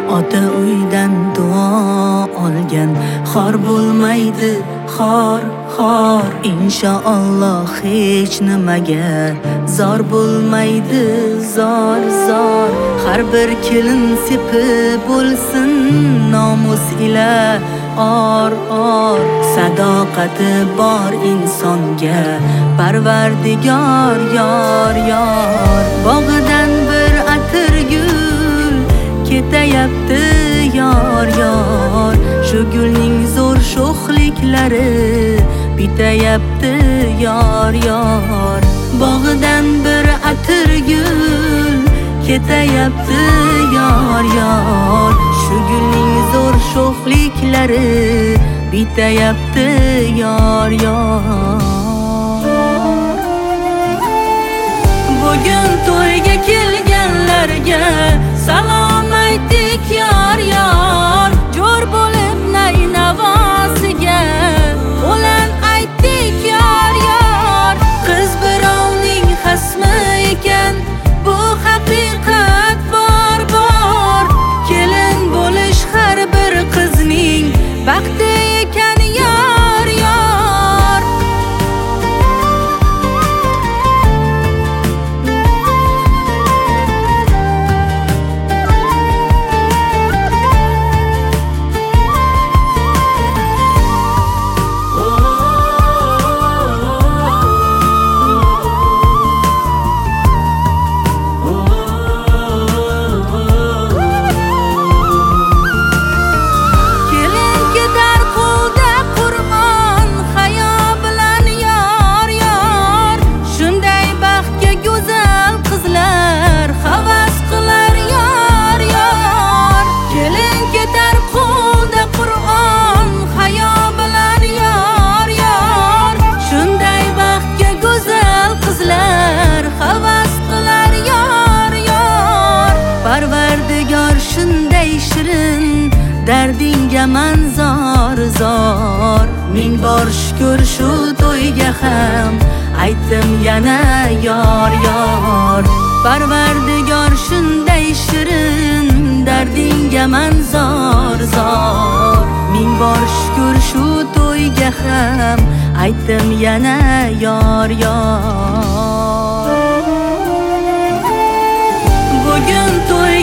Ota uydan duo olgan xor bo'lmaydi, xor inshaalloh hech nimaga zor bo'lmaydi, zor har bir kelin sepi bo'lsin nomus ila or sadoqati bor insonga Parvardigor yor bog'idan bir atir gul ketayapti yor shu gulning zo'r sho'xliklari bitayapti yor bog'idan bir atir gul ketayapti yor shu gulning zo'r sho'xliklari bitayapti yor bugun to'yga kelganlarga salom aytdik yor jo'r bo'lib nay navosiga o'lan aytdik yor qiz birovning xasmi ekan bu haqiqat bor kelin bo'lish har bir qizning baxti ekan yor Parvardigor shunday shirin dardingga man zor ming bor shukr shu to'yga ham aytdim yana yor Parvardigor shunday shirin dardingga man zor ming bor shukr shu to'yga ham aytdim yana yor bugun to'y